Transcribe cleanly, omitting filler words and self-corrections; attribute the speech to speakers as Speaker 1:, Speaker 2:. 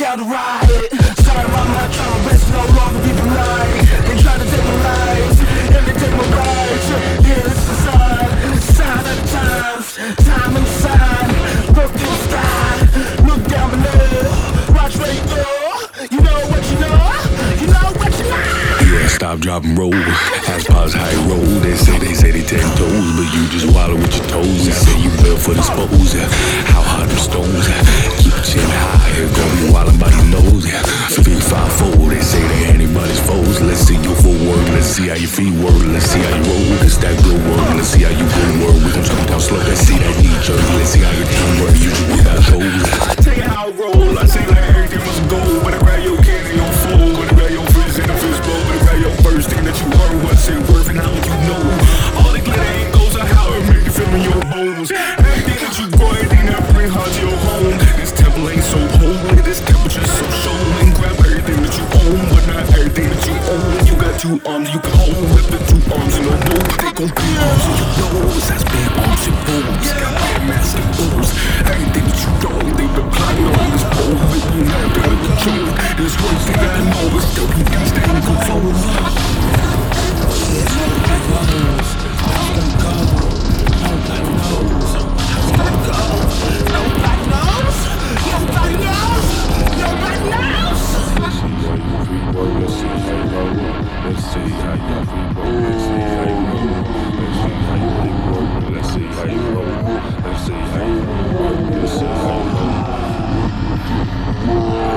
Speaker 1: out to ride it. Sorry, I'm not trying to rest, no longer be polite. They try to take my life, and they take my rights. Yeah, this is sign of the times. Time inside, look to the sky, look down below. Watch where you go, you know what you know, you know what you know.
Speaker 2: Yeah, stop, drop, and roll. Ask Pops how he roll. They say they 10 toes, but you just wallow with your toes. They say you built for dispose. How hot them stones? Keep your chin high, here go you wildin' by your nose. 3-5-4, they say they anybody's foes. Let's see your footwork, let's see how your feet work. Let's see how you roll, it's that good work. Let's see how you good work. We gon' jump down slow, let's see that knee jerk. Let's see how your team work, you just without toes.
Speaker 3: Tell you how I roll, I say like everything must go. Better grab your candy on full, better grab your fist in the fistbowl. Better grab your first thing that you heard, what's it worth and how much you know. All the glitter ain't goes to how it make you feel in your bones. Everything that you grow, everything that bring heart to your home. This temple ain't so holy, this temperature so showing. Grab everything that you own, but not everything that you own. You got 2 arms you can hold, lift the 2 arms in a row. They gon' be arms in your nose, that's big arms and bones. Got big massive bones. Everything that you don't, they been plotting on this pole. With you never been in control. This one thing I know is still you can stay in control.
Speaker 2: Let's see how you roll.